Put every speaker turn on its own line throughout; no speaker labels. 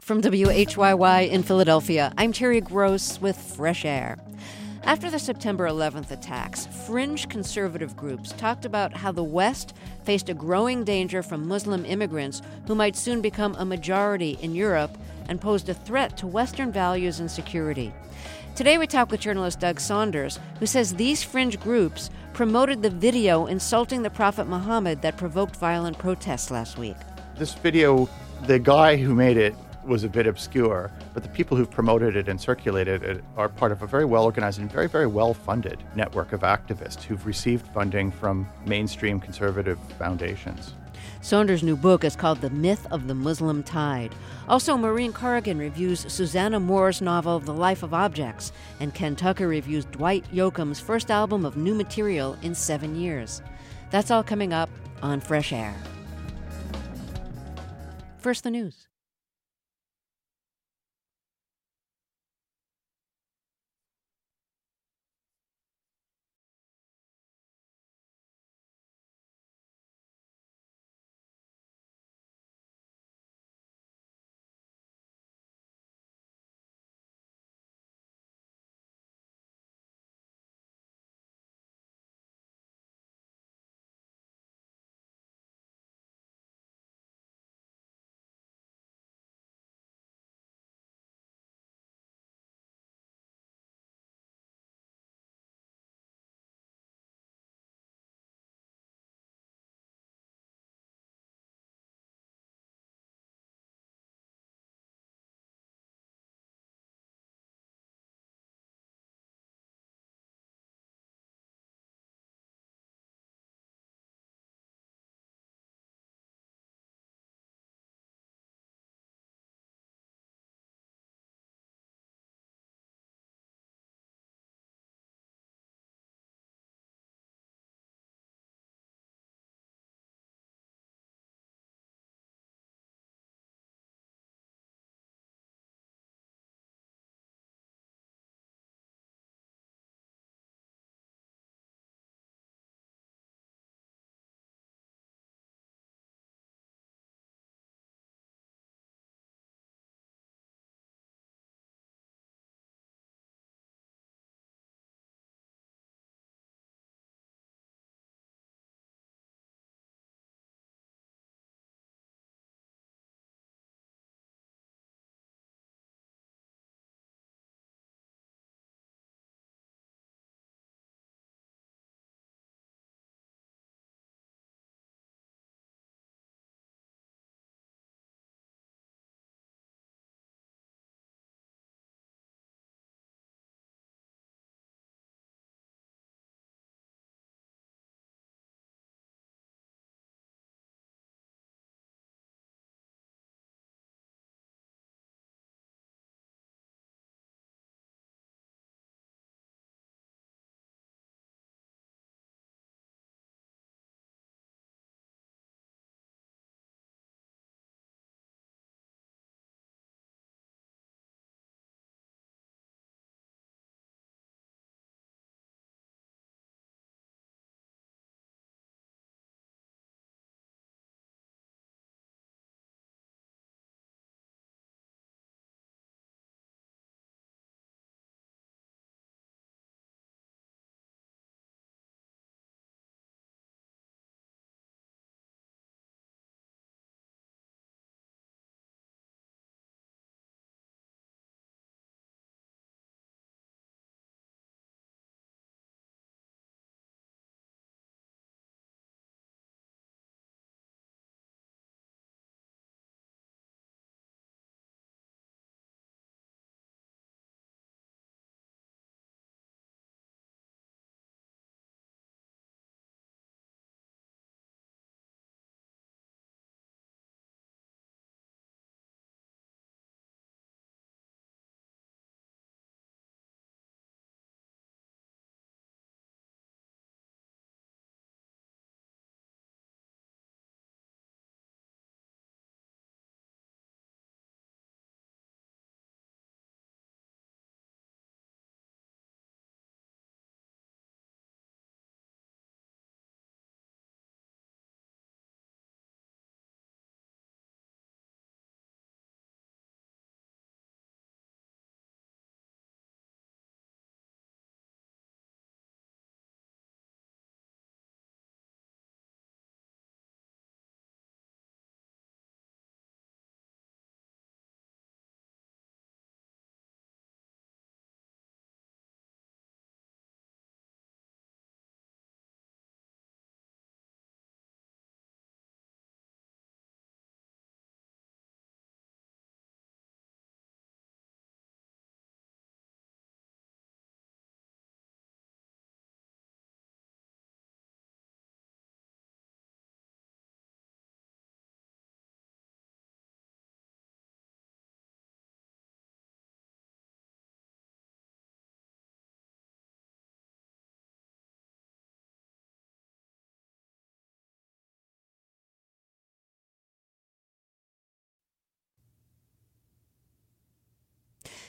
From WHYY in Philadelphia, I'm Terry Gross with Fresh Air. After the September 11th attacks, fringe conservative groups talked about how the West faced a growing danger from Muslim immigrants who might soon become a majority in Europe and posed a threat to Western values and security. Today we talk with journalist Doug Saunders, who says these fringe groups promoted the video insulting the Prophet Muhammad that provoked violent protests last week.
This video, the guy who made it was a bit obscure, but the people who've promoted it and circulated it are part of a very well-organized and very, very well-funded network of activists who've received funding from mainstream conservative foundations.
Saunders' new book is called The Myth of the Muslim Tide. Also, Maureen Corrigan reviews Susanna Moore's novel The Life of Objects, and Ken Tucker reviews Dwight Yoakam's first album of new material in 7 years. That's all coming up on Fresh Air. First, the news.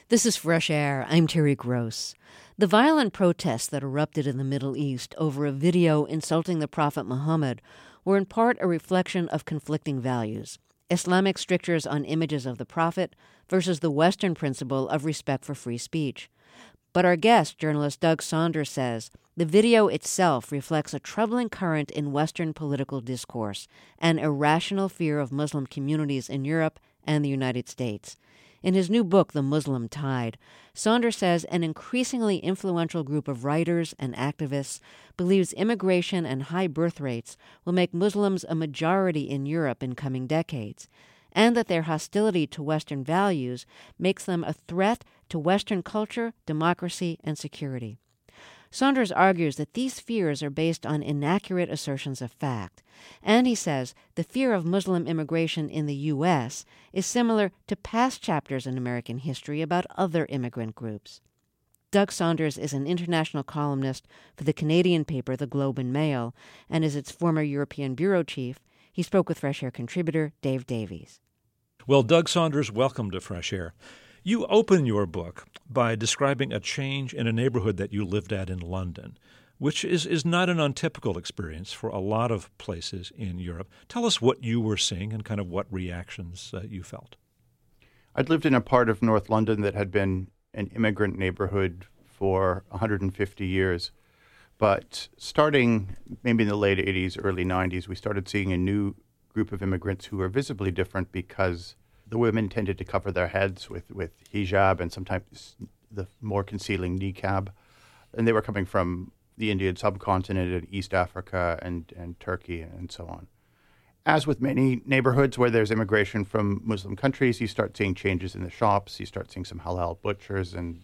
This is Fresh Air. I'm Terry Gross. The violent protests that erupted in the Middle East over a video insulting the Prophet Muhammad were in part a reflection of conflicting values: Islamic strictures on images of the Prophet versus the Western principle of respect for free speech. But our guest, journalist Doug Saunders, says the video itself reflects a troubling current in Western political discourse, an irrational fear of Muslim communities in Europe and the United States. In his new book, The Muslim Tide, Saunders says an increasingly influential group of writers and activists believes immigration and high birth rates will make Muslims a majority in Europe in coming decades, and that their hostility to Western values makes them a threat to Western culture, democracy, and security. Saunders argues that these fears are based on inaccurate assertions of fact, and he says the fear of Muslim immigration in the U.S. is similar to past chapters in American history about other immigrant groups. Doug Saunders is an international columnist for the Canadian paper The Globe and Mail and is its former European bureau chief. He spoke with Fresh Air contributor Dave Davies.
Well, Doug Saunders, welcome to Fresh Air. You open your book by describing a change in a neighborhood that you lived at in London, which is not an untypical experience for a lot of places in Europe. Tell us what you were seeing and kind of what reactions you felt.
I'd lived in a part of North London that had been an immigrant neighborhood for 150 years. But starting maybe in the late 80s, early 90s, we started seeing a new group of immigrants who were visibly different because the women tended to cover their heads with hijab and sometimes the more concealing niqab. And they were coming from the Indian subcontinent and East Africa and Turkey and so on. As with many neighborhoods where there's immigration from Muslim countries, you start seeing changes in the shops. You start seeing some halal butchers and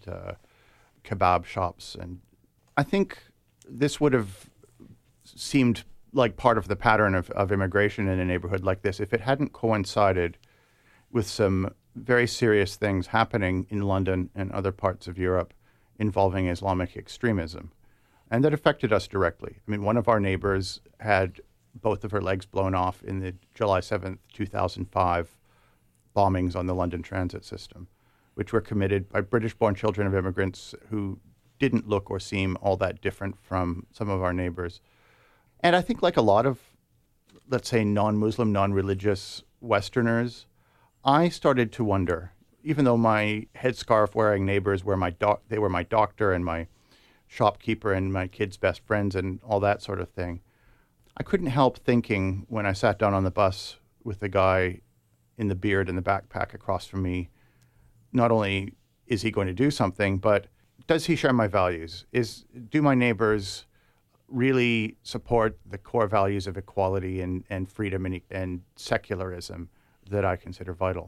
kebab shops. And I think this would have seemed like part of the pattern of immigration in a neighborhood like this if it hadn't coincided with some very serious things happening in London and other parts of Europe involving Islamic extremism. And that affected us directly. I mean, one of our neighbors had both of her legs blown off in the July 7th, 2005 bombings on the London transit system, which were committed by British-born children of immigrants who didn't look or seem all that different from some of our neighbors. And I think like a lot of, let's say, non-Muslim, non-religious Westerners, I started to wonder, even though my headscarf-wearing neighbors were they were my doctor and my shopkeeper and my kids' best friends and all that sort of thing, I couldn't help thinking when I sat down on the bus with the guy in the beard and the backpack across from me, not only is he going to do something, but does he share my values? Do my neighbors really support the core values of equality and freedom and secularism that I consider vital?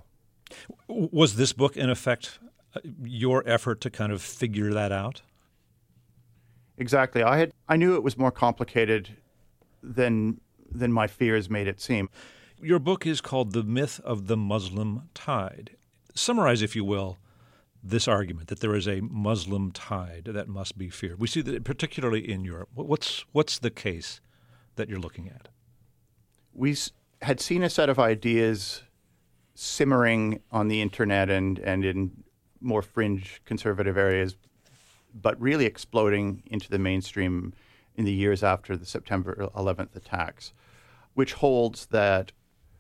Was this book, in effect, your effort to kind of figure that out?
Exactly. I knew it was more complicated than my fears made it seem.
Your book is called The Myth of the Muslim Tide. Summarize, if you will, this argument that there is a Muslim tide that must be feared. We see that particularly in Europe. What's the case that you're looking at?
We had seen a set of ideas simmering on the internet and in more fringe conservative areas, but really exploding into the mainstream in the years after the September 11th attacks, which holds that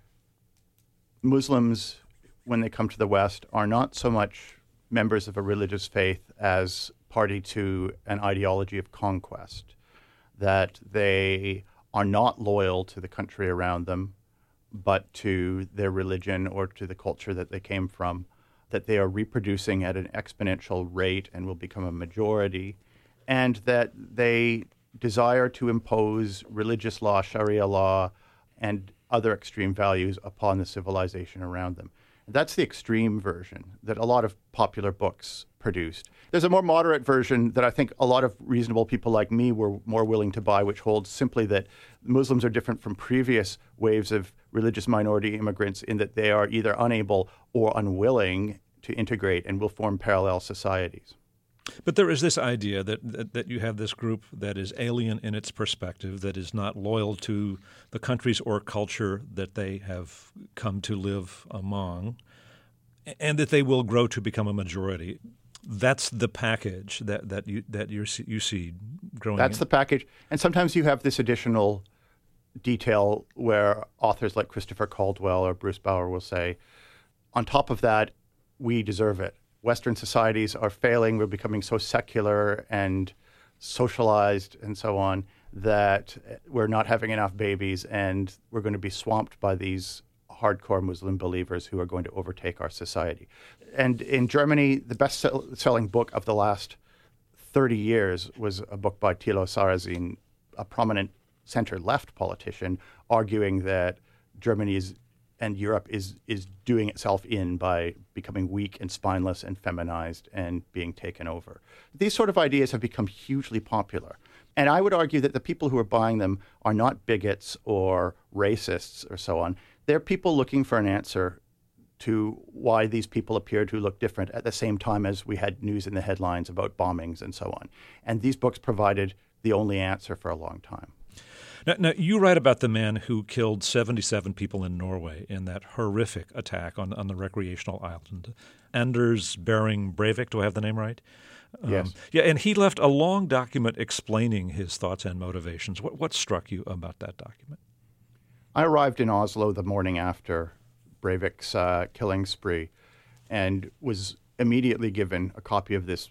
Muslims, when they come to the West, are not so much members of a religious faith as party to an ideology of conquest, that they are not loyal to the country around them, but to their religion or to the culture that they came from, that they are reproducing at an exponential rate and will become a majority, and that they desire to impose religious law, Sharia law, and other extreme values upon the civilization around them. That's the extreme version that a lot of popular books produced. There's a more moderate version that I think a lot of reasonable people like me were more willing to buy, which holds simply that Muslims are different from previous waves of religious minority immigrants in that they are either unable or unwilling to integrate and will form parallel societies.
But there is this idea that you have this group that is alien in its perspective, that is not loyal to the countries or culture that they have come to live among. And that they will grow to become a majority. That's the package that you see growing.
That's the package. And sometimes you have this additional detail where authors like Christopher Caldwell or Bruce Bauer will say, on top of that, we deserve it. Western societies are failing. We're becoming so secular and socialized and so on that we're not having enough babies, and we're going to be swamped by these hardcore Muslim believers who are going to overtake our society. And in Germany, the best-selling book of the last 30 years was a book by Thilo Sarrazin, a prominent center-left politician, arguing that Germany and Europe is doing itself in by becoming weak and spineless and feminized and being taken over. These sort of ideas have become hugely popular. And I would argue that the people who are buying them are not bigots or racists or so on. They're people looking for an answer to why these people appear to look different at the same time as we had news in the headlines about bombings and so on. And these books provided the only answer for a long time.
Now, you write about the man who killed 77 people in Norway in that horrific attack on the recreational island. Anders Behring Breivik, do I have the name right?
Yes.
Yeah, and he left a long document explaining his thoughts and motivations. What struck you about that document?
I arrived in Oslo the morning after Breivik's killing spree and was immediately given a copy of this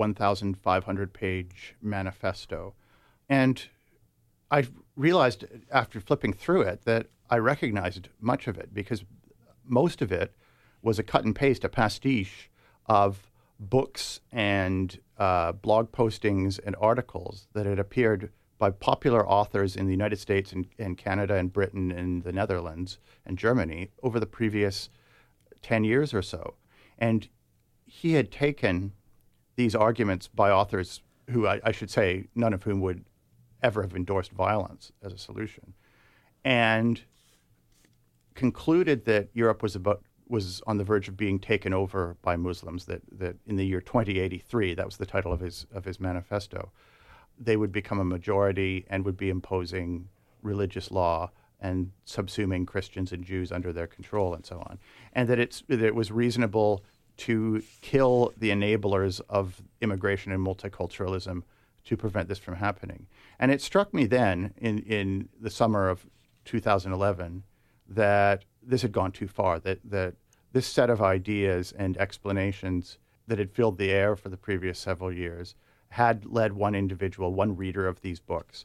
1,500-page manifesto. And I realized after flipping through it that I recognized much of it because most of it was a cut and paste, a pastiche of books and blog postings and articles that had appeared by popular authors in the United States and Canada and Britain and the Netherlands and Germany over the previous 10 years or so. And he had taken these arguments by authors who I should say, none of whom would ever have endorsed violence as a solution, and concluded that Europe was on the verge of being taken over by Muslims, that in the year 2083, that was the title of his manifesto, they would become a majority and would be imposing religious law and subsuming Christians and Jews under their control and so on. And that it was reasonable to kill the enablers of immigration and multiculturalism to prevent this from happening. And it struck me then in the summer of 2011 that this had gone too far, that this set of ideas and explanations that had filled the air for the previous several years had led one individual, one reader of these books,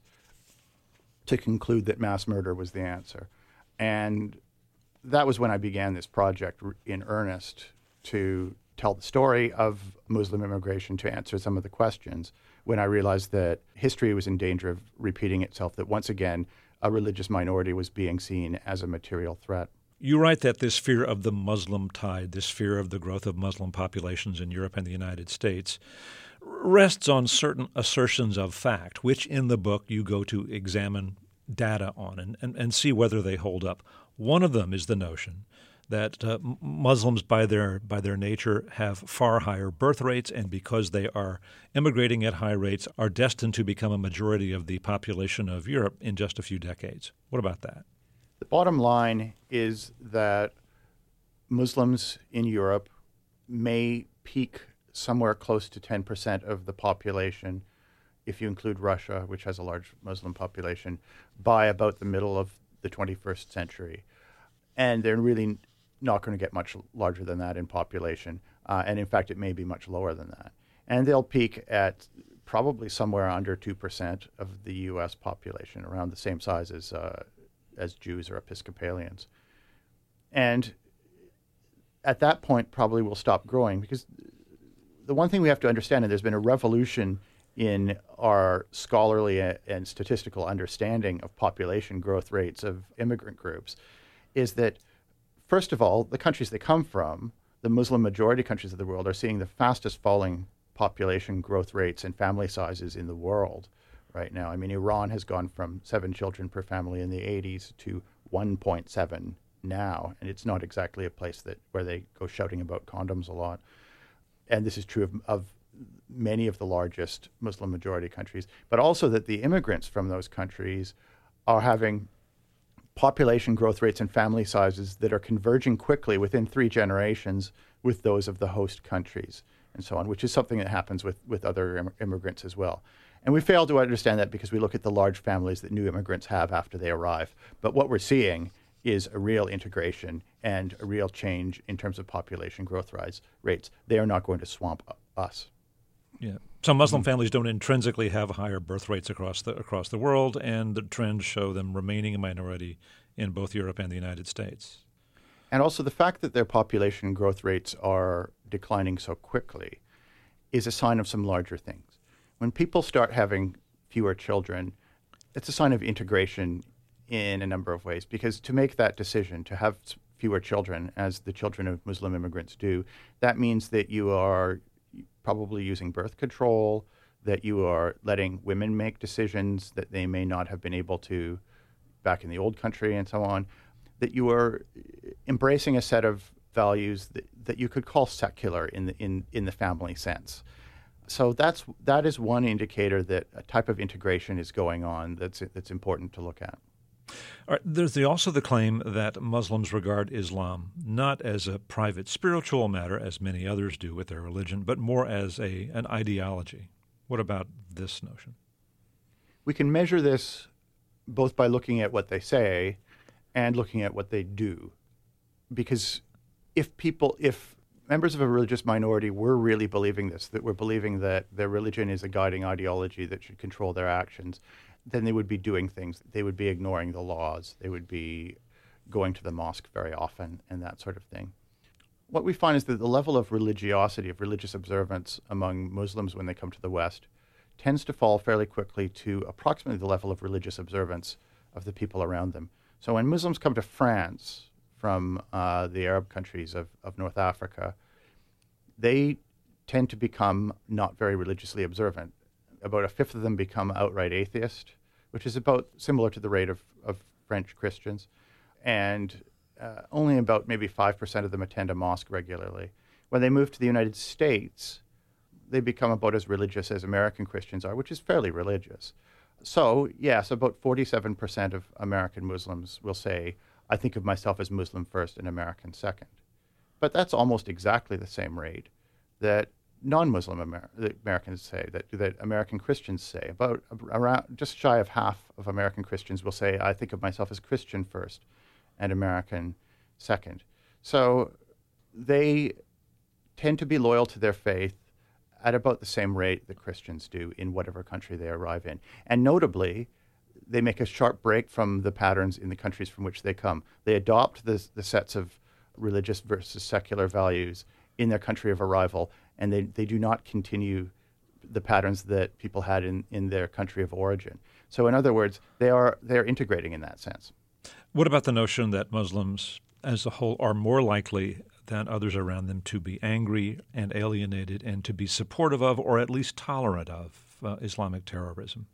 to conclude that mass murder was the answer. And that was when I began this project in earnest to tell the story of Muslim immigration, to answer some of the questions, when I realized that history was in danger of repeating itself, that once again, a religious minority was being seen as a material threat.
You write that this fear of the Muslim tide, this fear of the growth of Muslim populations in Europe and the United States, rests on certain assertions of fact, which in the book you go to examine data on and see whether they hold up. One of them is the notion that Muslims, by their nature, have far higher birth rates, and because they are immigrating at high rates, are destined to become a majority of the population of Europe in just a few decades. What about that?
The bottom line is that Muslims in Europe may peak somewhere close to 10% of the population, if you include Russia, which has a large Muslim population, by about the middle of the 21st century. And they're really not going to get much larger than that in population. And in fact, it may be much lower than that. And they'll peak at probably somewhere under 2% of the U.S. population, around the same size as Jews or Episcopalians. And at that point, probably will stop growing, because the one thing we have to understand, and there's been a revolution in our scholarly and statistical understanding of population growth rates of immigrant groups, is that, first of all, the countries they come from, the Muslim majority countries of the world, are seeing the fastest falling population growth rates and family sizes in the world right now. I mean, Iran has gone from 7 children per family in the 80s to 1.7 now, and it's not exactly a place where they go shouting about condoms a lot. And this is true of many of the largest Muslim majority countries, but also that the immigrants from those countries are having population growth rates and family sizes that are converging quickly within 3 generations with those of the host countries and so on, which is something that happens with other immigrants as well. And we fail to understand that because we look at the large families that new immigrants have after they arrive. But what we're seeing is a real integration and a real change in terms of population growth rates. They are not going to swamp us.
Yeah. Some Muslim families don't intrinsically have higher birth rates across the world, and the trends show them remaining a minority in both Europe and the United States.
And also the fact that their population growth rates are declining so quickly is a sign of some larger things. When people start having fewer children, it's a sign of integration in a number of ways, because to make that decision to have fewer children, as the children of Muslim immigrants do, that means that you are probably using birth control, that you are letting women make decisions that they may not have been able to back in the old country and so on, that you are embracing a set of values that you could call secular in the family sense. So that is one indicator that a type of integration is going on that's important to look at.
All right, there's also the claim that Muslims regard Islam not as a private spiritual matter, as many others do with their religion, but more as an ideology. What about this notion?
We can measure this both by looking at what they say and looking at what they do. Because if members of a religious minority were really believing this, that we're believing that their religion is a guiding ideology that should control their actions, then they would be doing things. They would be ignoring the laws. They would be going to the mosque very often and that sort of thing. What we find is that the level of religiosity, of religious observance among Muslims when they come to the West tends to fall fairly quickly to approximately the level of religious observance of the people around them. So when Muslims come to France from the Arab countries of North Africa, they tend to become not very religiously observant. About a fifth of them become outright atheist, which is about similar to the rate of French Christians. And only about maybe 5% of them attend a mosque regularly. When they move to the United States, they become about as religious as American Christians are, which is fairly religious. So, yes, about 47% of American Muslims will say, I think of myself as Muslim first and American second. But that's almost exactly the same rate that non-Muslim Americans say, that American Christians say. About around just shy of half of American Christians will say, I think of myself as Christian first and American second. So they tend to be loyal to their faith at about the same rate that Christians do in whatever country they arrive in. And notably, they make a sharp break from the patterns in the countries from which they come. They adopt the sets of religious versus secular values in their country of arrival, and they do not continue the patterns that people had in their country of origin. So in other words, they're integrating in that sense.
What about the notion that Muslims as a whole are more likely than others around them to be angry and alienated and to be supportive of, or at least tolerant of, Islamic terrorism?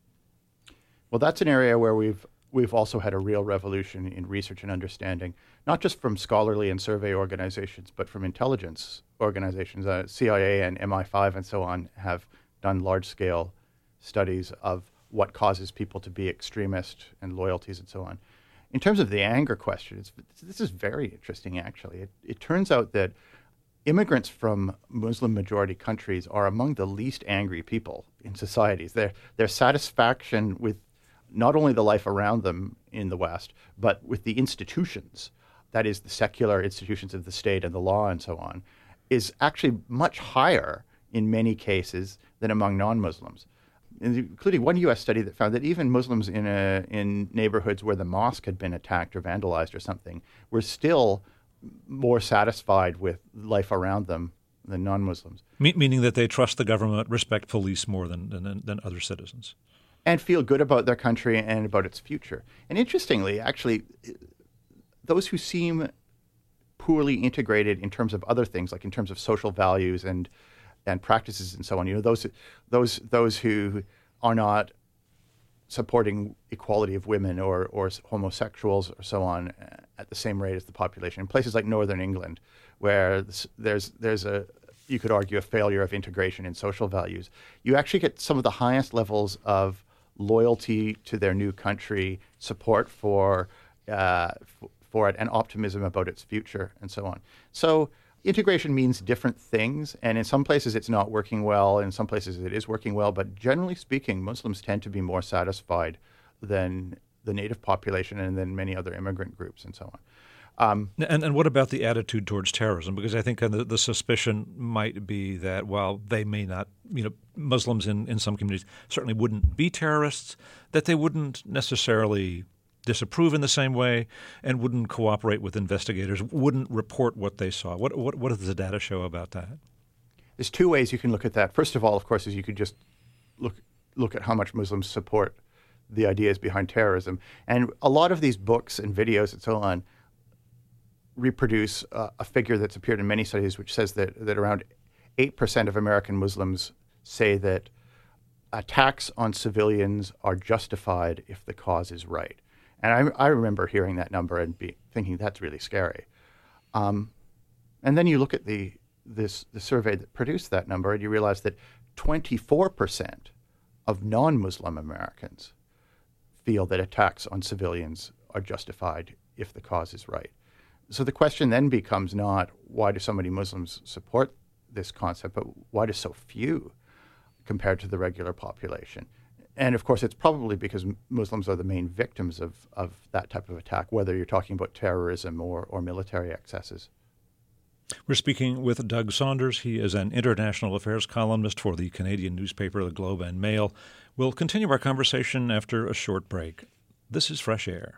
Well, that's an area where we've also had a real revolution in research and understanding, not just from scholarly and survey organizations, but from intelligence organizations. CIA and MI5 and so on have done large-scale studies of what causes people to be extremist and loyalties and so on. In terms of the anger question, this is very interesting, actually. It turns out that immigrants from Muslim-majority countries are among the least angry people in societies. Their satisfaction with not only the life around them in the West, but with the institutions, that is the secular institutions of the state and the law and so on, is actually much higher in many cases than among non-Muslims, including one U.S. study that found that even Muslims in neighborhoods where the mosque had been attacked or vandalized or something were still more satisfied with life around them than non-Muslims.
Meaning that they trust the government, respect police more than other citizens.
And feel good about their country and about its future. And interestingly, actually, those who seem poorly integrated in terms of other things, like in terms of social values and practices and so on, those who are not supporting equality of women or homosexuals or so on at the same rate as the population. In places like Northern England, where there's you could argue, a failure of integration in social values, you actually get some of the highest levels of loyalty to their new country, support for it, and optimism about its future, and so on. So integration means different things, and in some places it's not working well, in some places it is working well, but generally speaking, Muslims tend to be more satisfied than the native population and then many other immigrant groups and so on.
And what about the attitude towards terrorism? Because I think the suspicion might be that while they may not, Muslims in some communities certainly wouldn't be terrorists, that they wouldn't necessarily disapprove in the same way and wouldn't cooperate with investigators, wouldn't report what they saw. What does the data show about that?
There's two ways you can look at that. First of all, of course, is you could just look at how much Muslims support the ideas behind terrorism. And a lot of these books and videos and so on reproduce a figure that's appeared in many studies, which says that around 8% of American Muslims say that attacks on civilians are justified if the cause is right. And I remember hearing that number and thinking that's really scary. And then you look at the survey that produced that number, and you realize that 24% of non-Muslim Americans feel that attacks on civilians are justified if the cause is right. So the question then becomes not why do so many Muslims support this concept, but why do so few compared to the regular population? And of course, it's probably because Muslims are the main victims of that type of attack, whether you're talking about terrorism or military excesses.
We're speaking with Doug Saunders. He is an international affairs columnist for the Canadian newspaper, The Globe and Mail. We'll continue our conversation after a short break. This is Fresh Air.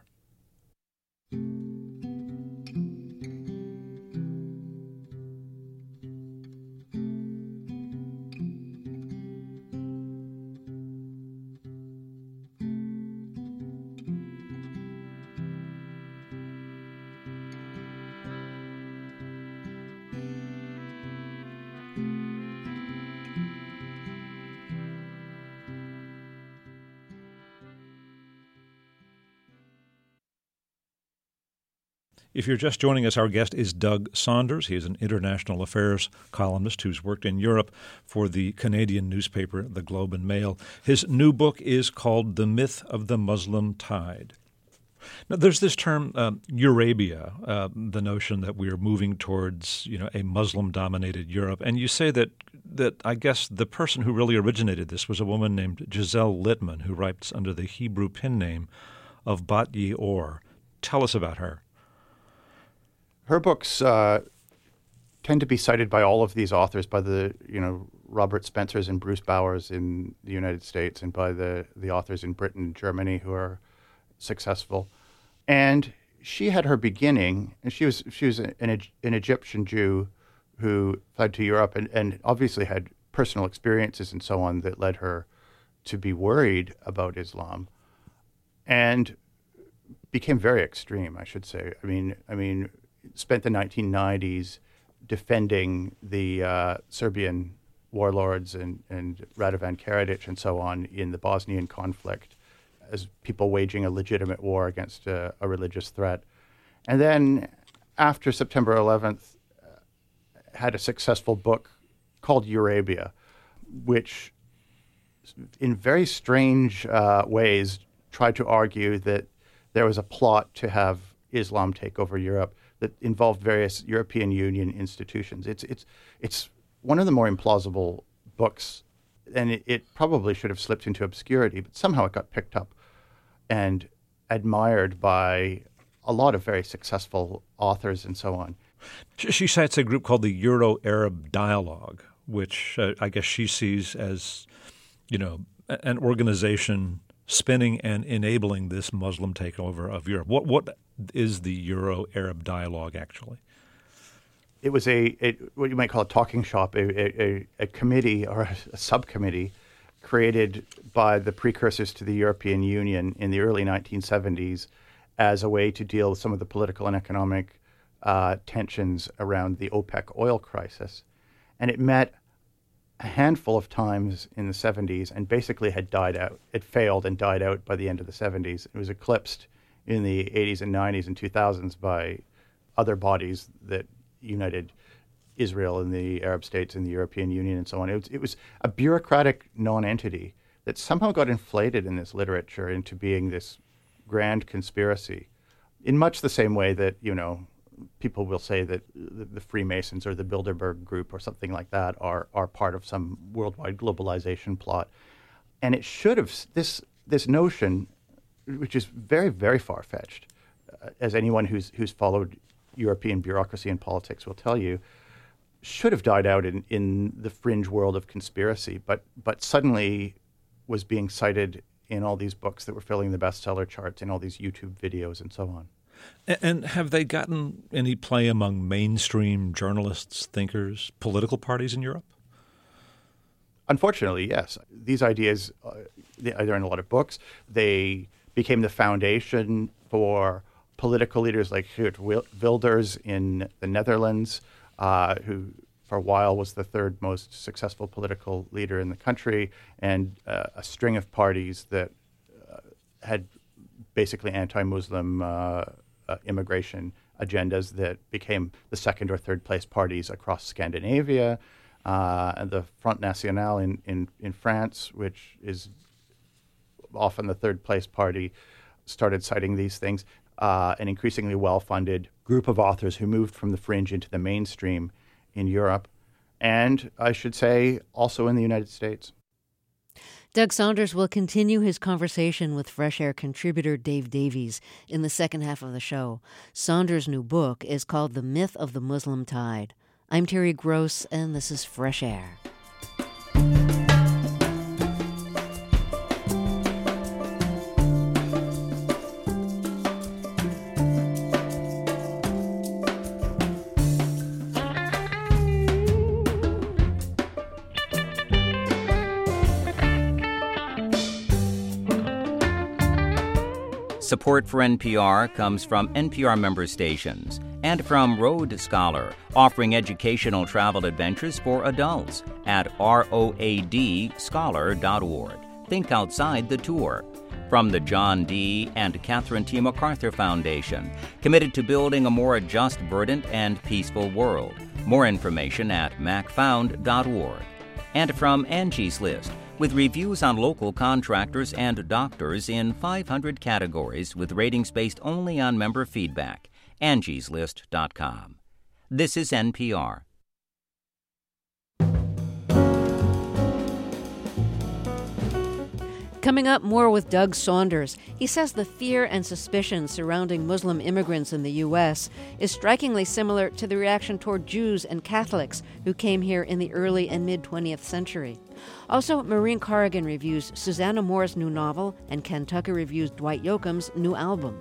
If you're just joining us, our guest is Doug Saunders. He is an international affairs columnist who's worked in Europe for the Canadian newspaper, The Globe and Mail. His new book is called The Myth of the Muslim Tide. Now, there's this term, Eurabia, the notion that we are moving towards, a Muslim-dominated Europe. And you say that I guess the person who really originated this was a woman named Giselle Littman, who writes under the Hebrew pen name of Bat-Ye'or. Tell us about her.
Her books tend to be cited by all of these authors, by the Robert Spencers and Bruce Bowers in the United States, and by the authors in Britain and Germany who are successful. And she had her beginning, and she was an Egyptian Jew who fled to Europe and obviously had personal experiences and so on that led her to be worried about Islam, and became very extreme, I should say. I mean. Spent the 1990s defending the Serbian warlords and Radovan Karadzic and so on in the Bosnian conflict as people waging a legitimate war against a religious threat. And then after September 11th, had a successful book called Eurabia, which in very strange ways tried to argue that there was a plot to have Islam take over Europe that involved various European Union institutions. It's one of the more implausible books, and it probably should have slipped into obscurity, but somehow it got picked up and admired by a lot of very successful authors and so on.
She cites a group called the Euro-Arab Dialogue, which I guess she sees as, an organization spinning and enabling this Muslim takeover of Europe. What is the Euro-Arab Dialogue actually?
It was what you might call a talking shop, a committee or a subcommittee created by the precursors to the European Union in the early 1970s as a way to deal with some of the political and economic tensions around the OPEC oil crisis. And it met a handful of times in the 70s and basically had died out. It failed and died out by the end of the 70s. It was eclipsed in the 80s and 90s and 2000s by other bodies that united Israel and the Arab states and the European Union and so on. It was a bureaucratic non-entity that somehow got inflated in this literature into being this grand conspiracy in much the same way that, people will say that the Freemasons or the Bilderberg Group or something like that are part of some worldwide globalization plot. And it should have, this notion, which is very, very far-fetched, as anyone who's followed European bureaucracy and politics will tell you, should have died out in the fringe world of conspiracy, but suddenly was being cited in all these books that were filling the bestseller charts, in all these YouTube videos and so on.
And have they gotten any play among mainstream journalists, thinkers, political parties in Europe?
Unfortunately, yes. These ideas, they're in a lot of books. They became the foundation for political leaders like Geert Wilders in the Netherlands, who for a while was the third most successful political leader in the country, and a string of parties that had basically anti-Muslim immigration agendas that became the second or third place parties across Scandinavia, and the Front National in France, which is often the third place party, started citing these things. An increasingly well-funded group of authors who moved from the fringe into the mainstream in Europe, and I should say also in the United States.
Doug Saunders will continue his conversation with Fresh Air contributor Dave Davies in the second half of the show. Saunders' new book is called The Myth of the Muslim Tide. I'm Terry Gross, and this is Fresh Air.
Support for NPR comes from NPR member stations and from Road Scholar, offering educational travel adventures for adults at roadscholar.org. Think outside the tour. From the John D. and Catherine T. MacArthur Foundation, committed to building a more just, verdant, and peaceful world. More information at macfound.org. And from Angie's List, with reviews on local contractors and doctors in 500 categories with ratings based only on member feedback. angieslist.com. This is NPR.
Coming up, more with Doug Saunders. He says the fear and suspicion surrounding Muslim immigrants in the U.S. is strikingly similar to the reaction toward Jews and Catholics who came here in the early and mid-20th century. Also, Maureen Corrigan reviews Susanna Moore's new novel, and Ken Tucker reviews Dwight Yoakam's new album.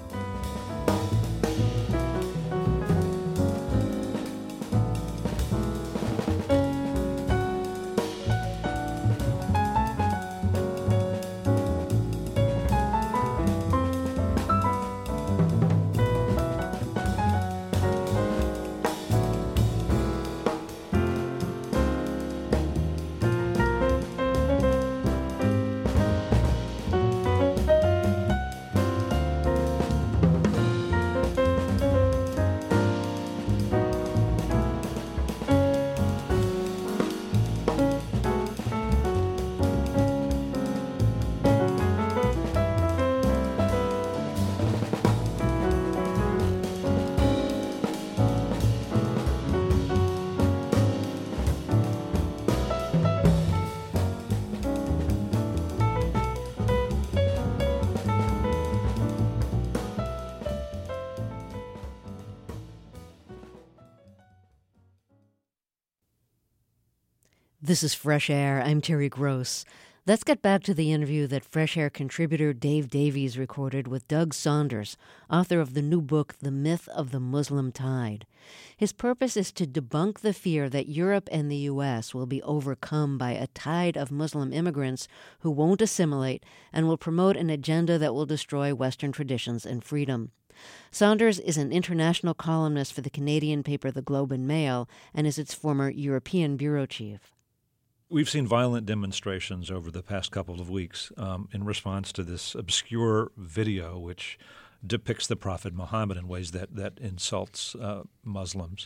This is Fresh Air. I'm Terry Gross. Let's get back to the interview that Fresh Air contributor Dave Davies recorded with Doug Saunders, author of the new book, The Myth of the Muslim Tide. His purpose is to debunk the fear that Europe and the U.S. will be overcome by a tide of Muslim immigrants who won't assimilate and will promote an agenda that will destroy Western traditions and freedom. Saunders is an international columnist for the Canadian paper The Globe and Mail and is its former European bureau chief.
We've seen violent demonstrations over the past couple of weeks in response to this obscure video which depicts the Prophet Muhammad in ways that insults Muslims.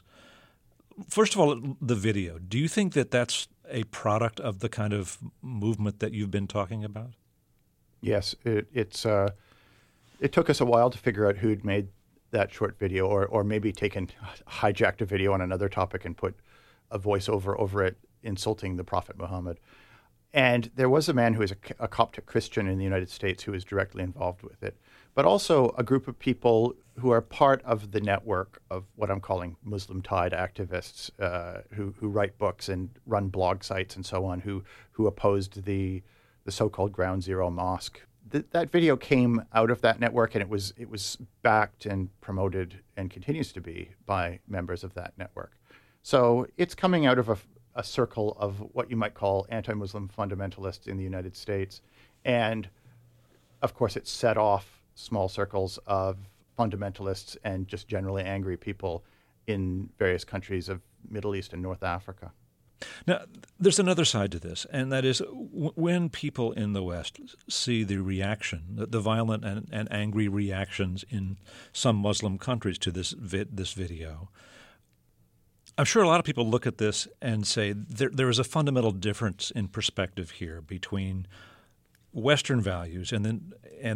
First of all, the video. Do you think that that's a product of the kind of movement that you've been talking about?
Yes, it took us a while to figure out who'd made that short video, or maybe hijacked a video on another topic and put a voiceover over it insulting the Prophet Muhammad. And there was a man who is a Coptic Christian in the United States who was directly involved with it, but also a group of people who are part of the network of what I'm calling Muslim Tide activists who write books and run blog sites and so on, who opposed the so-called Ground Zero Mosque. That video came out of that network, and it was backed and promoted and continues to be by members of that network. So it's coming out of a circle of what you might call anti-Muslim fundamentalists in the United States. And of course, it set off small circles of fundamentalists and just generally angry people in various countries of Middle East and North Africa.
Now, there's another side to this, and that is when people in the West see the reaction, the violent and angry reactions in some Muslim countries to this video, I'm sure a lot of people look at this and say there is a fundamental difference in perspective here between Western values and then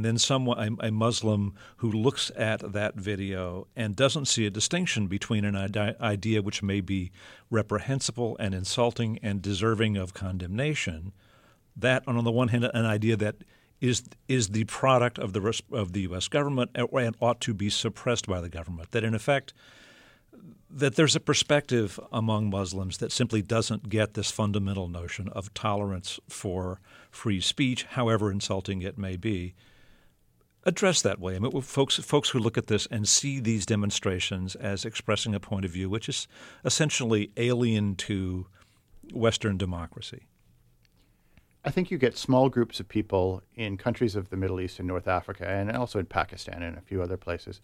a Muslim who looks at that video and doesn't see a distinction between an idea which may be reprehensible and insulting and deserving of condemnation, that on the one hand an idea that is the product of the U.S. government and ought to be suppressed by the government, that in effect that there's a perspective among Muslims that simply doesn't get this fundamental notion of tolerance for free speech, however insulting it may be, addressed that way. I mean, folks who look at this and see these demonstrations as expressing a point of view which is essentially alien to Western democracy.
I think you get small groups of people in countries of the Middle East and North Africa, and also in Pakistan and a few other places,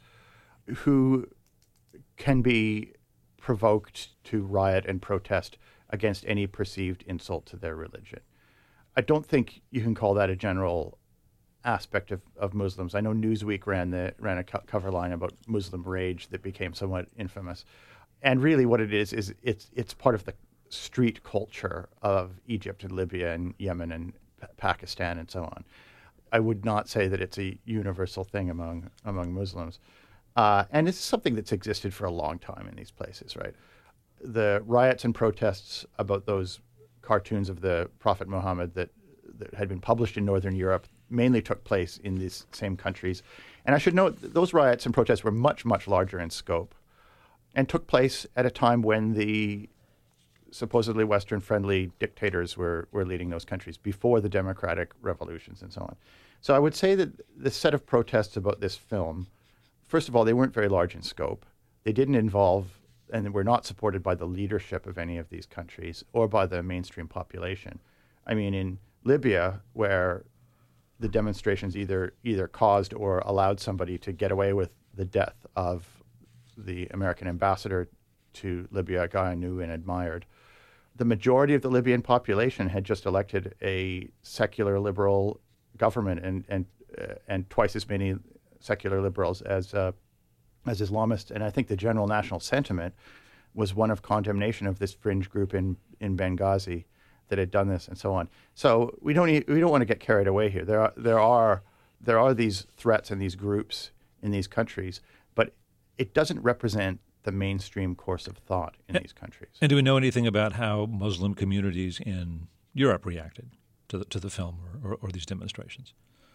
who can be provoked to riot and protest against any perceived insult to their religion. I don't think you can call that a general aspect of Muslims. I know Newsweek ran a cover line about Muslim rage that became somewhat infamous. And really what it is it's part of the street culture of Egypt and Libya and Yemen and Pakistan and so on. I would not say that it's a universal thing among Muslims. And it's something that's existed for a long time in these places, right? The riots and protests about those cartoons of the Prophet Muhammad that had been published in Northern Europe mainly took place in these same countries. And I should note that those riots and protests were much, much larger in scope and took place at a time when the supposedly Western-friendly dictators were leading those countries, before the democratic revolutions and so on. So I would say that the set of protests about this film, first of all, they weren't very large in scope. They didn't involve and were not supported by the leadership of any of these countries or by the mainstream population. I mean, in Libya, where the demonstrations either caused or allowed somebody to get away with the death of the American ambassador to Libya, a guy I knew and admired, the majority of the Libyan population had just elected a secular liberal government and twice as many secular liberals as Islamists. And I think the general national sentiment was one of condemnation of this fringe group in Benghazi that had done this and so on. So we don't want to get carried away here. There are these threats and these groups in these countries, but it doesn't represent the mainstream course of thought in these countries.
And do we know anything about how Muslim communities in Europe reacted to the film or these demonstrations?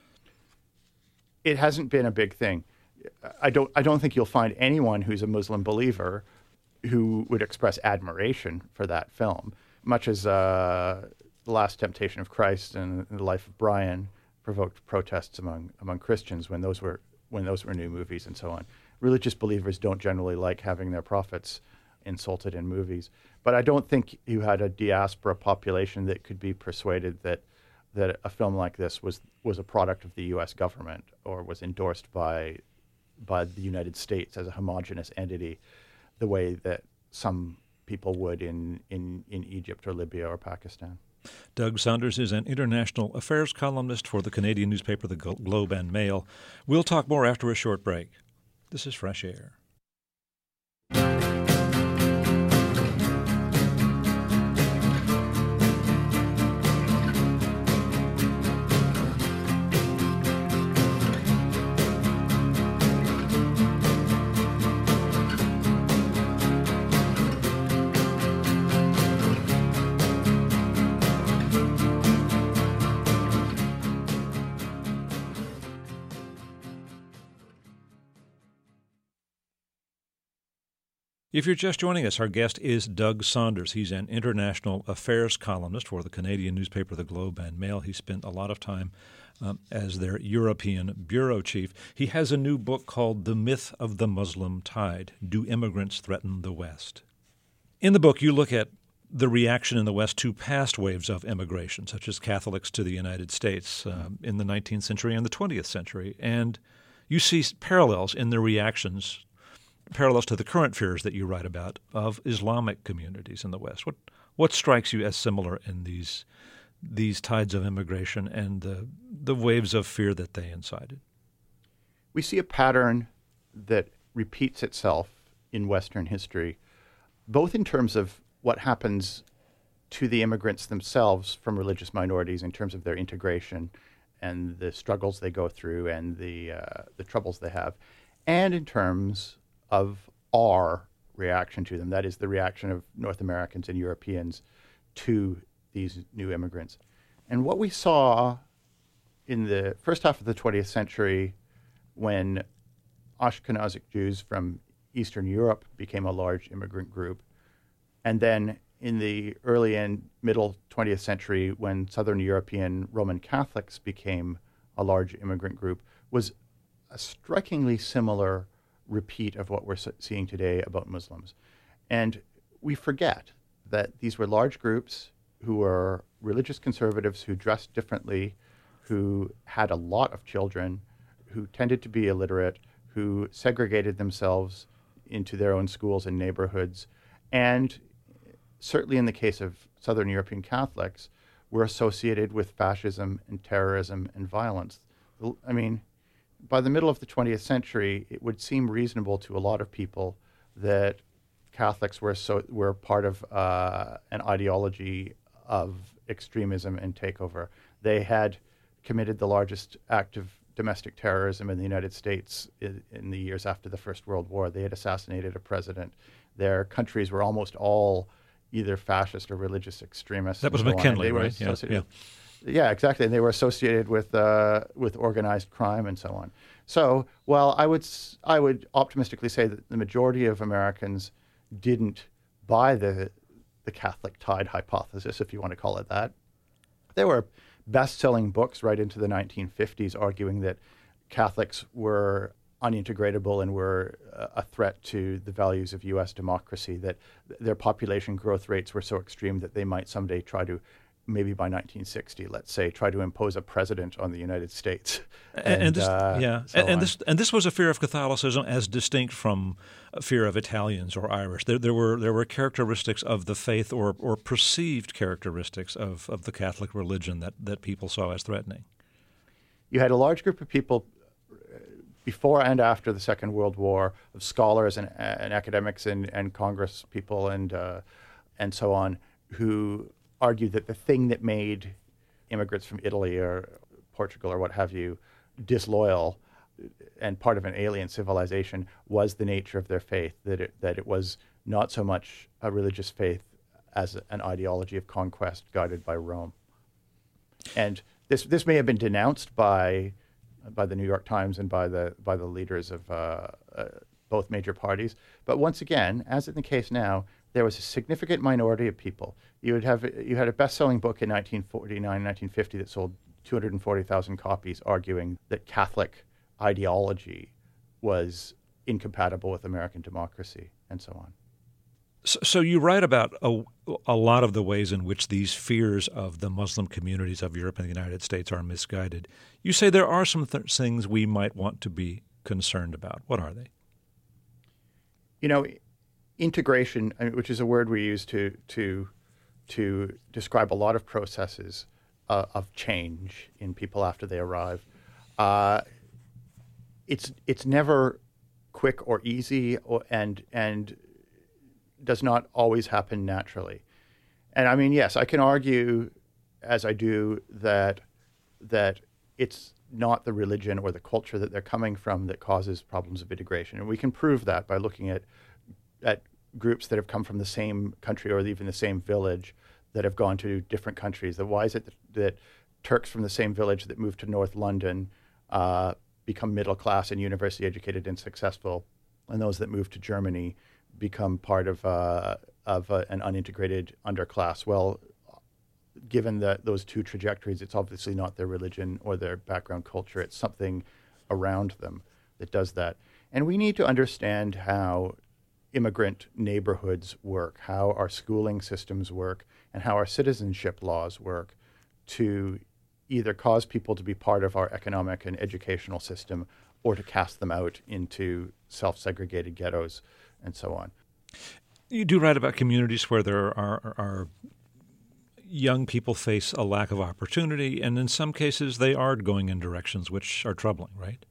It hasn't been a big thing. I don't think you'll find anyone who's a Muslim believer who would express admiration for that film, much as The Last Temptation of Christ and The Life of Brian provoked protests among Christians when those were new movies and so on. Religious believers don't generally like having their prophets insulted in movies. But I don't think you had a diaspora population that could be persuaded that a film like this was a product of the U.S. government or was endorsed by the United States as a homogenous entity, the way that some people would in Egypt or Libya or Pakistan.
Doug Saunders is an international affairs columnist for the Canadian newspaper The Globe and Mail. We'll talk more after a short break. This is Fresh Air. If you're just joining us, our guest is Doug Saunders. He's an international affairs columnist for the Canadian newspaper The Globe and Mail. He spent a lot of time as their European bureau chief. He has a new book called The Myth of the Muslim Tide: Do Immigrants Threaten the West? In the book, you look at the reaction in the West to past waves of immigration, such as Catholics to the United States in the 19th century and the 20th century. And you see parallels in the reactions, parallels to the current fears that you write about of Islamic communities in the West. What strikes you as similar in these tides of immigration and the waves of fear that they incited?
We see a pattern that repeats itself in Western history, both in terms of what happens to the immigrants themselves from religious minorities in terms of their integration and the struggles they go through and the troubles they have, and in terms of our reaction to them. That is the reaction of North Americans and Europeans to these new immigrants. And what we saw in the first half of the 20th century, when Ashkenazic Jews from Eastern Europe became a large immigrant group, and then in the early and middle 20th century, when Southern European Roman Catholics became a large immigrant group, was a strikingly similar repeat of what we're seeing today about Muslims. And we forget that these were large groups who were religious conservatives who dressed differently, who had a lot of children, who tended to be illiterate, who segregated themselves into their own schools and neighborhoods, and certainly in the case of Southern European Catholics, were associated with fascism and terrorism and violence. I mean, by the middle of the 20th century, it would seem reasonable to a lot of people that Catholics were part of an ideology of extremism and takeover. They had committed the largest act of domestic terrorism in the United States in the years after the First World War. They had assassinated a president. Their countries were almost all either fascist or religious extremists.
That was McKinley, right?
Yeah, exactly. And they were associated with organized crime and so on. So, well, I would optimistically say that the majority of Americans didn't buy the Catholic tide hypothesis, if you want to call it that. There were best-selling books right into the 1950s arguing that Catholics were unintegratable and were a threat to the values of U.S. democracy, that their population growth rates were so extreme that they might someday try to, maybe by 1960, let's say, try to impose a president on the United States.
And this was a fear of Catholicism as distinct from a fear of Italians or Irish. There were characteristics of the faith or perceived characteristics of the Catholic religion that people saw as threatening.
You had a large group of people before and after the Second World War, of scholars and academics and Congress people and so on, who argued that the thing that made immigrants from Italy or Portugal or what have you disloyal and part of an alien civilization was the nature of their faith, that it was not so much a religious faith as an ideology of conquest guided by Rome. And this may have been denounced by the New York Times and by the leaders of both major parties. But once again, as in the case now, there was a significant minority of people. You had a best-selling book in 1949, 1950 that sold 240,000 copies, arguing that Catholic ideology was incompatible with American democracy, and so on.
So you write about a lot of the ways in which these fears of the Muslim communities of Europe and the United States are misguided. You say there are some things we might want to be concerned about. What are they?
You know, integration, which is a word we use to describe a lot of processes of change in people after they arrive. It's never quick or easy, and does not always happen naturally. And I mean, yes, I can argue, as I do, that it's not the religion or the culture that they're coming from that causes problems of integration. And we can prove that by looking at groups that have come from the same country or even the same village that have gone to different countries. Why is it that Turks from the same village that moved to North London become middle class and university educated and successful, and those that move to Germany become part of an unintegrated underclass. Well, given those two trajectories, it's obviously not their religion or their background culture. It's something around them that does that. And we need to understand how immigrant neighborhoods work, how our schooling systems work, and how our citizenship laws work to either cause people to be part of our economic and educational system or to cast them out into self-segregated ghettos and so on.
You do write about communities where there are young people face a lack of opportunity, and in some cases they are going in directions which are troubling, right?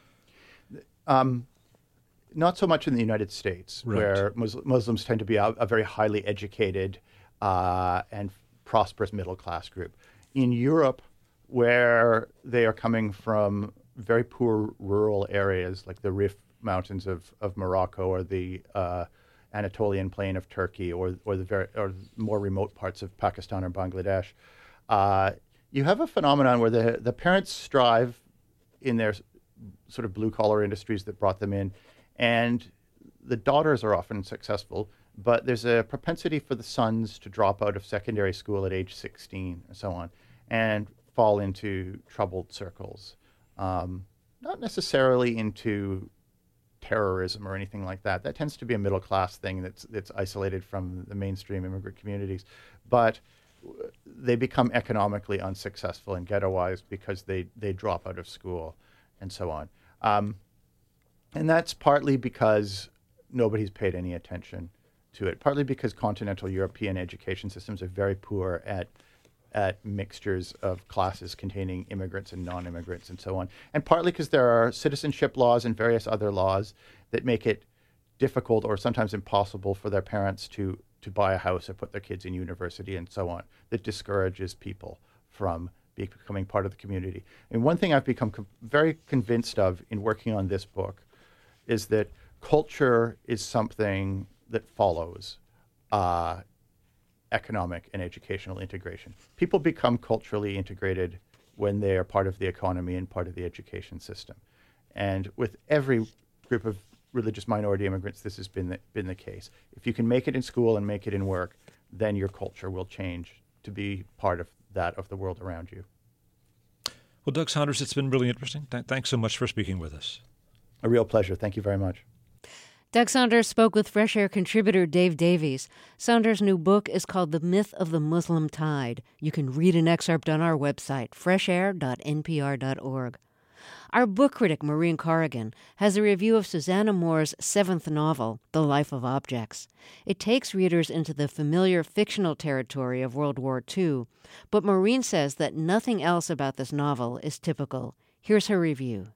Not so much in the United States,
right,
where Muslims tend to be a very highly educated and prosperous middle-class group. In Europe, where they are coming from very poor rural areas like the Rif Mountains of Morocco or the Anatolian Plain of Turkey or more remote parts of Pakistan or Bangladesh, you have a phenomenon where the parents strive in their sort of blue-collar industries that brought them in, and the daughters are often successful, but there's a propensity for the sons to drop out of secondary school at age 16 and so on, and fall into troubled circles. Not necessarily into terrorism or anything like that. That tends to be a middle-class thing that's isolated from the mainstream immigrant communities. But they become economically unsuccessful and ghettoized because they drop out of school and so on. And that's partly because nobody's paid any attention to it, partly because continental European education systems are very poor at mixtures of classes containing immigrants and non-immigrants and so on, and partly because there are citizenship laws and various other laws that make it difficult or sometimes impossible for their parents to buy a house or put their kids in university and so on, that discourages people from becoming part of the community. And one thing I've become very convinced of in working on this book is that culture is something that follows economic and educational integration. People become culturally integrated when they are part of the economy and part of the education system. And with every group of religious minority immigrants, this has been the case. If you can make it in school and make it in work, then your culture will change to be part of that of the world around you.
Well, Doug Saunders, it's been really interesting. Thanks so much for speaking with us.
A real pleasure. Thank you very much.
Doug Saunders spoke with Fresh Air contributor Dave Davies. Saunders' new book is called The Myth of the Muslim Tide. You can read an excerpt on our website, freshair.npr.org. Our book critic, Maureen Corrigan, has a review of Susanna Moore's seventh novel, The Life of Objects. It takes readers into the familiar fictional territory of World War II, but Maureen says that nothing else about this novel is typical. Here's her review.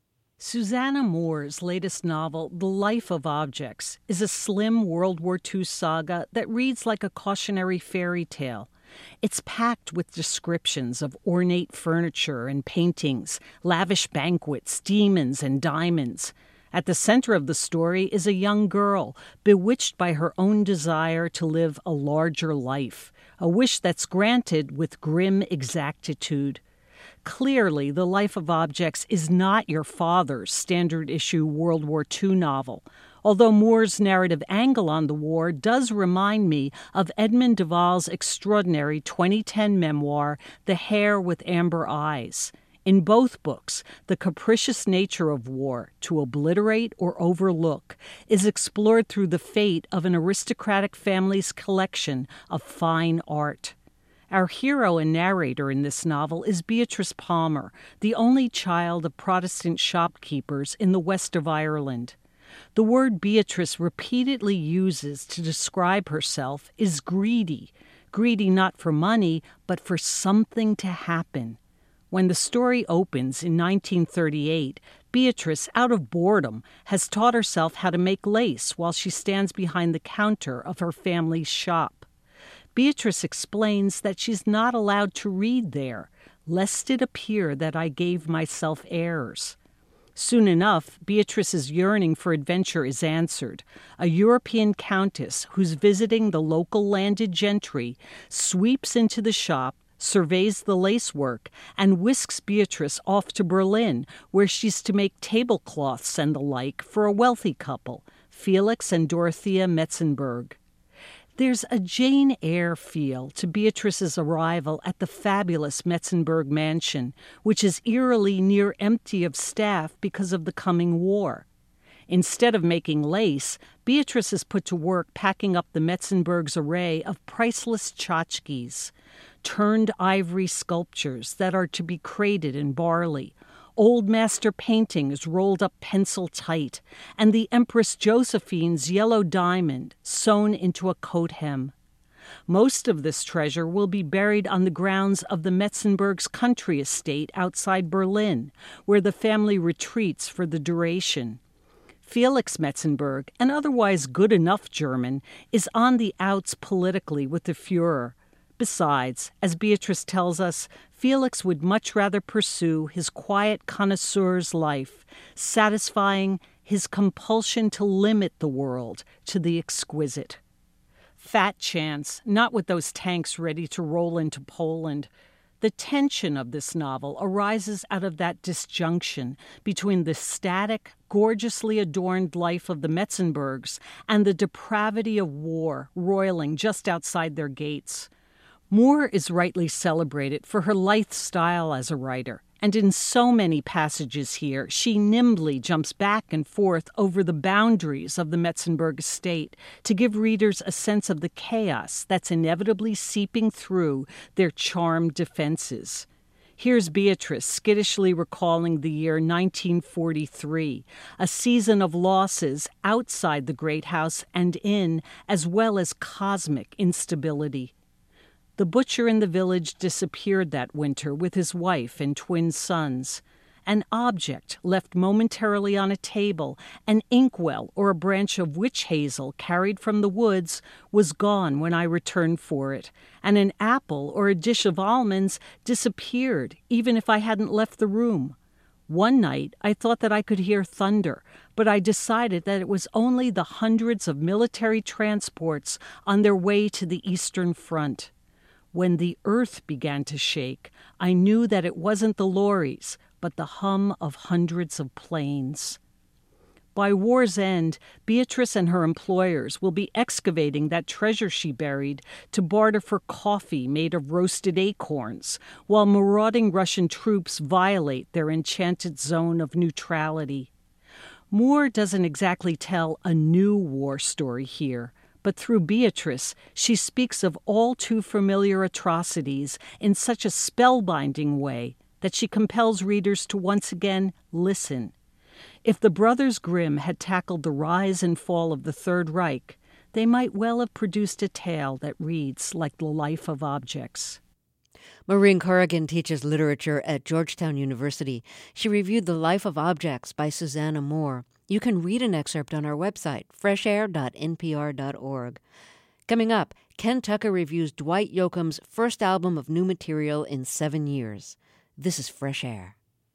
Susanna Moore's latest novel, The Life of Objects, is a slim World War II saga that reads like a cautionary fairy tale. It's packed with descriptions of ornate furniture and paintings, lavish banquets, demons, and diamonds. At the center of the story is a young girl, bewitched by her own desire to live a larger life, a wish that's granted with grim exactitude. Clearly, The Life of Objects is not your father's standard-issue World War II novel, although Moore's narrative angle on the war does remind me of Edmund Duval's extraordinary 2010 memoir, The Hare with Amber Eyes. In both books, the capricious nature of war, to obliterate or overlook, is explored through the fate of an aristocratic family's collection of fine art. Our hero and narrator in this novel is Beatrice Palmer, the only child of Protestant shopkeepers in the west of Ireland. The word Beatrice repeatedly uses to describe herself is greedy not for money, but for something to happen. When the story opens in 1938, Beatrice, out of boredom, has taught herself how to make lace while she stands behind the counter of her family's shop. Beatrice explains that she's not allowed to read there, lest it appear that I gave myself airs. Soon enough, Beatrice's yearning for adventure is answered. A European countess who's visiting the local landed gentry sweeps into the shop, surveys the lacework, and whisks Beatrice off to Berlin, where she's to make tablecloths and the like for a wealthy couple, Felix and Dorothea Metzenberg. There's a Jane Eyre feel to Beatrice's arrival at the fabulous Metzenberg mansion, which is eerily near empty of staff because of the coming war. Instead of making lace, Beatrice is put to work packing up the Metzenbergs' array of priceless tchotchkes, turned ivory sculptures that are to be crated in barley, old master paintings rolled up pencil tight, and the Empress Josephine's yellow diamond sewn into a coat hem. Most of this treasure will be buried on the grounds of the Metzenbergs' country estate outside Berlin, where the family retreats for the duration. Felix Metzenberg, an otherwise good-enough German, is on the outs politically with the Führer. Besides, as Beatrice tells us, Felix would much rather pursue his quiet connoisseur's life, satisfying his compulsion to limit the world to the exquisite. Fat chance, not with those tanks ready to roll into Poland. The tension of this novel arises out of that disjunction between the static, gorgeously adorned life of the Metzenbergs and the depravity of war roiling just outside their gates. Moore is rightly celebrated for her lithe style as a writer, and in so many passages here, she nimbly jumps back and forth over the boundaries of the Metzenberg estate to give readers a sense of the chaos that's inevitably seeping through their charmed defenses. Here's Beatrice skittishly recalling the year 1943, a season of losses outside the great house and in, as well as cosmic instability. The butcher in the village disappeared that winter with his wife and twin sons. An object left momentarily on a table, an inkwell or a branch of witch hazel carried from the woods, was gone when I returned for it, and an apple or a dish of almonds disappeared even if I hadn't left the room. One night I thought that I could hear thunder, but I decided that it was only the hundreds of military transports on their way to the Eastern Front. When the earth began to shake, I knew that it wasn't the lorries, but the hum of hundreds of planes. By war's end, Beatrice and her employers will be excavating that treasure she buried to barter for coffee made of roasted acorns, while marauding Russian troops violate their enchanted zone of neutrality. Moore doesn't exactly tell a new war story here, but through Beatrice, she speaks of all too familiar atrocities in such a spellbinding way that she compels readers to once again listen. If the Brothers Grimm had tackled the rise and fall of the Third Reich, they might well have produced a tale that reads like the life of objects.
Maureen Corrigan teaches literature at Georgetown University. She reviewed The Life of Objects by Susanna Moore. You can read an excerpt on our website, freshair.npr.org. Coming up, Ken Tucker reviews Dwight Yoakam's first album of new material in 7 years. This is Fresh Air.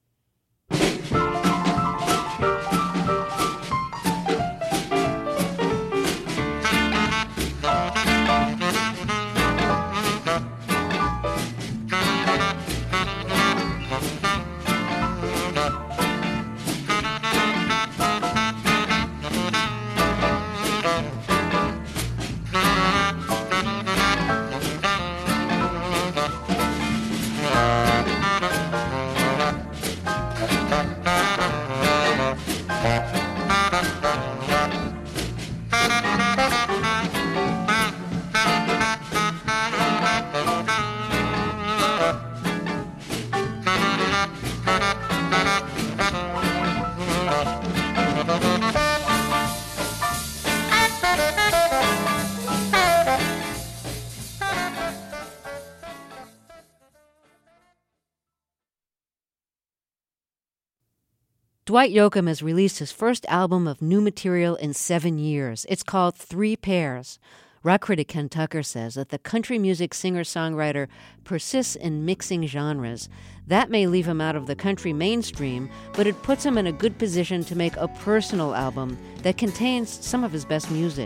Dwight Yoakam has released his first album of new material in 7 years. It's called 3 Pairs. Rock critic Ken Tucker says that the country music singer-songwriter persists in mixing genres. That may leave him out of the country mainstream, but it puts him in a good position to make a personal album that contains some of his best music.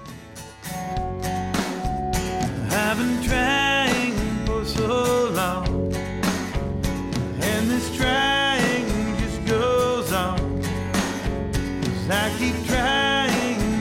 I've been trying for so long, and this trying just goes on, 'cause I keep trying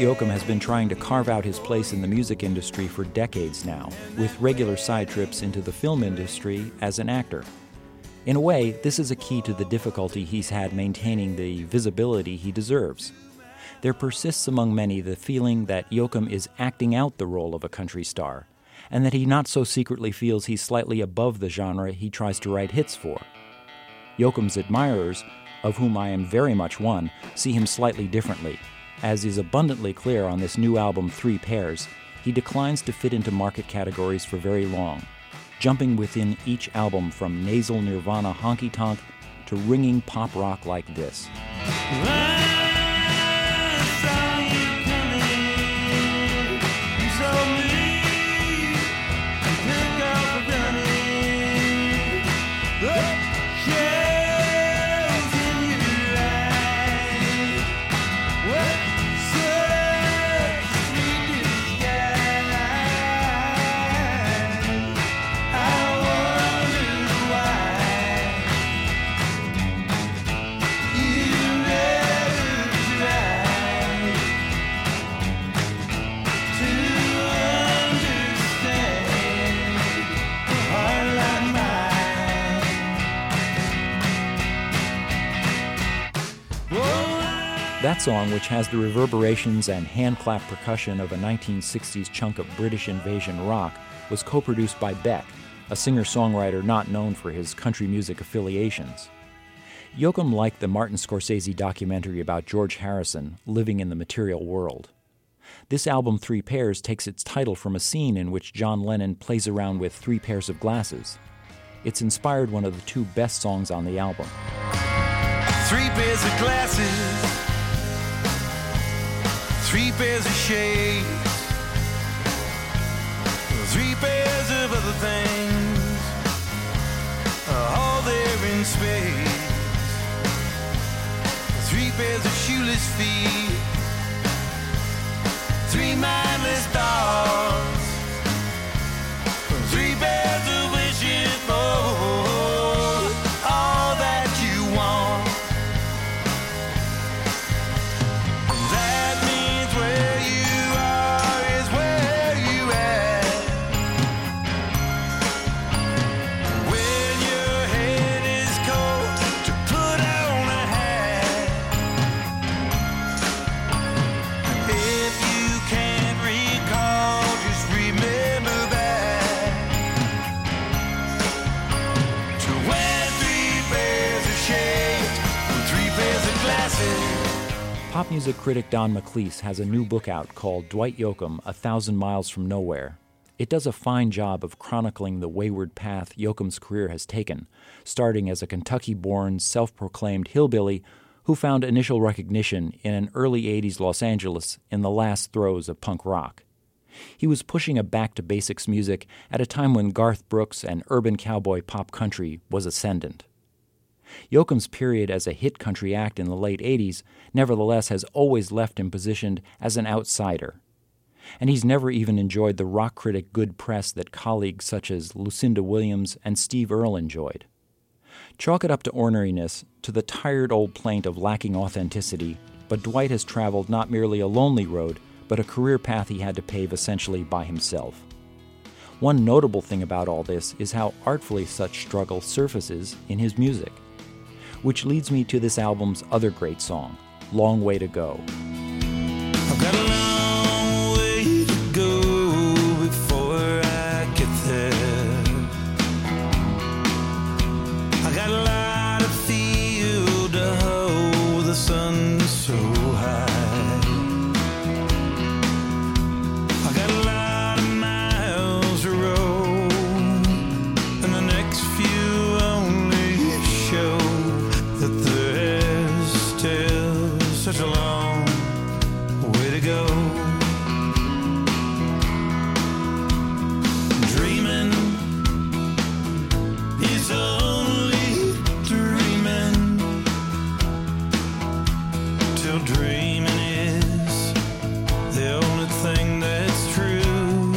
Yoakam has been trying to carve out his place in the music industry for decades now, with regular side trips into the film industry as an actor. In a way, this is a key to the difficulty he's had maintaining the visibility he deserves. There persists among many the feeling that Yoakam is acting out the role of a country star, and that he not so secretly feels he's slightly above the genre he tries to write hits for. Yoakam's admirers, of whom I am very much one, see him slightly differently. As is abundantly clear on this new album, 3 Pairs, he declines to fit into market categories for very long, jumping within each album from nasal Nirvana honky-tonk to ringing pop rock like this. That song, which has the reverberations and hand-clap percussion of a 1960s chunk of British invasion rock, was co-produced by Beck, a singer-songwriter not known for his country music affiliations. Yoakam liked the Martin Scorsese documentary about George Harrison, Living in the Material World. This album, 3 Pairs, takes its title from a scene in which John Lennon plays around with 3 pairs of glasses. It's inspired one of the 2 best songs on the album.
3 pairs of glasses, 3 pairs of shades, 3 pairs of other things, all there in space. 3 pairs of shoeless feet, 3 mindless thoughts, 3 pairs of wishes for all that you want. That means where you are is where you at. When your head is cold, to put on a hat. If you can't recall, just remember that. To wear 3 pairs of shades, 3 pairs of glasses.
Pop music critic Don McLeese has a new book out called Dwight Yoakam, 1,000 Miles from Nowhere. It does a fine job of chronicling the wayward path Yoakam's career has taken, starting as a Kentucky-born, self-proclaimed hillbilly who found initial recognition in an early 80s Los Angeles in the last throes of punk rock. He was pushing a back-to-basics music at a time when Garth Brooks and urban cowboy pop country was ascendant. Yoakam's period as a hit country act in the late 80s nevertheless has always left him positioned as an outsider. And he's never even enjoyed the rock critic good press that colleagues such as Lucinda Williams and Steve Earle enjoyed. Chalk it up to orneriness, to the tired old plaint of lacking authenticity, but Dwight has traveled not merely a lonely road, but a career path he had to pave essentially by himself. One notable thing about all this is how artfully such struggle surfaces in his music. Which leads me to this album's other great song, Long Way to Go.
I've got a long way to go before I get there. I got a lot of field to hoe, the sun's so high. I got a lot of miles to roll, and the next few only show that there's still such a long way to go. Dreaming is only dreaming till dreaming is the only thing that's true.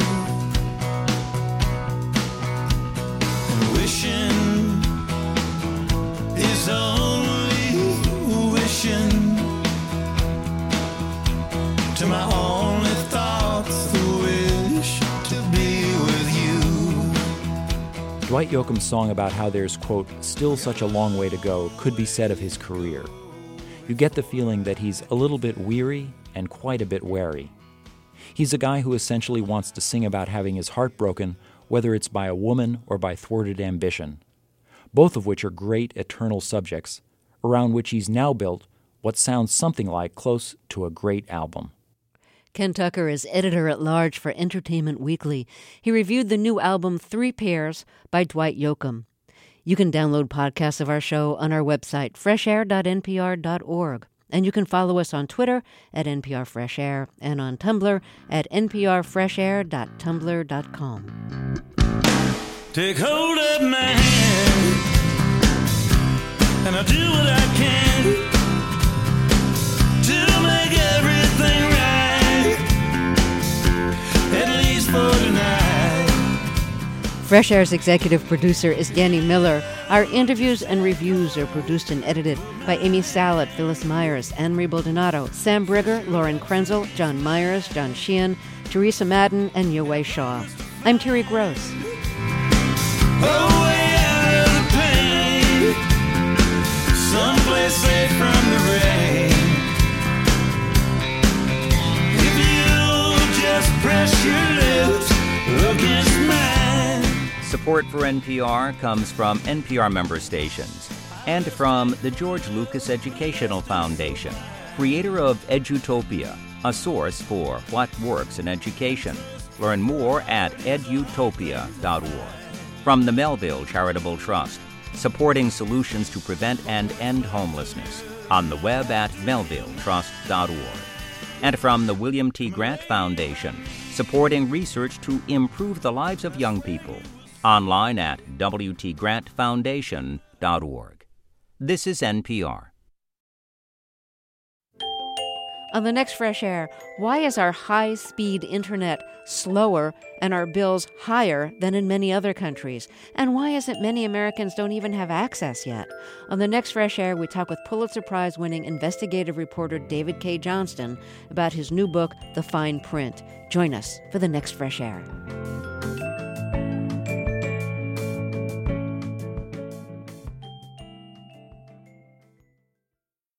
And wishing is only wishing to my only thoughts, the wish to be with you.
Dwight Yoakam's song about how there's, quote, still such a long way to go could be said of his career. You get the feeling that he's a little bit weary and quite a bit wary. He's a guy who essentially wants to sing about having his heart broken, whether it's by a woman or by thwarted ambition, both of which are great eternal subjects, around which he's now built what sounds something like close to a great album.
Ken Tucker is editor-at-large for Entertainment Weekly. He reviewed the new album 3 Pairs by Dwight Yoakam. You can download podcasts of our show on our website, freshair.npr.org. And you can follow us on Twitter at NPR Fresh Air and on Tumblr at nprfreshair.tumblr.com.
Take hold of my hand, and I'll do what I can to make everything right, at least for tonight.
Fresh Air's executive producer is Danny Miller. Our interviews and reviews are produced and edited by Amy Salet, Phyllis Myers, Anne-Marie Baldonado, Sam Brigger, Lauren Krenzel, John Myers, John Sheehan, Teresa Madden, and Yowei Shaw. I'm Terry Gross.
Away out of the pain, someplace safe from the rain. If you just press your lips against mine.
Support for NPR comes from NPR member stations and from the George Lucas Educational Foundation, creator of Edutopia, a source for what works in education. Learn more at edutopia.org. From the Melville Charitable Trust, supporting solutions to prevent and end homelessness, on the web at melvilletrust.org. And from the William T. Grant Foundation, supporting research to improve the lives of young people, online at wtgrantfoundation.org. This is NPR.
On the next Fresh Air, why is our high-speed internet slower and our bills higher than in many other countries? And why is it many Americans don't even have access yet? On the next Fresh Air, we talk with Pulitzer Prize-winning investigative reporter David K. Johnston about his new book, The Fine Print. Join us for the next Fresh Air.